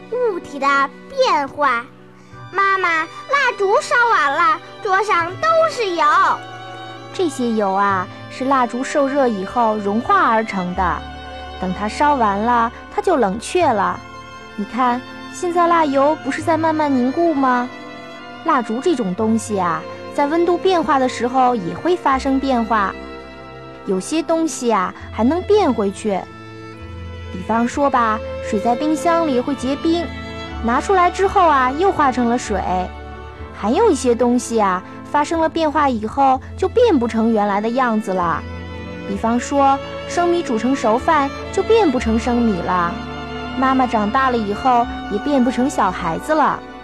物体的变化。妈妈，蜡烛烧完了，桌上都是油。 这些油啊，是蜡烛受热以后融化而成的。等它烧完了，它就冷却了。你看，现在蜡油不是在慢慢凝固吗？蜡烛这种东西啊，在温度变化的时候也会发生变化。有些东西啊，还能变回去。比方说吧，水在冰箱里会结冰，拿出来之后啊，又化成了水。还有一些东西啊，发生了变化以后，就变不成原来的样子了。比方说，生米煮成熟饭就变不成生米了。妈妈长大了以后，也变不成小孩子了。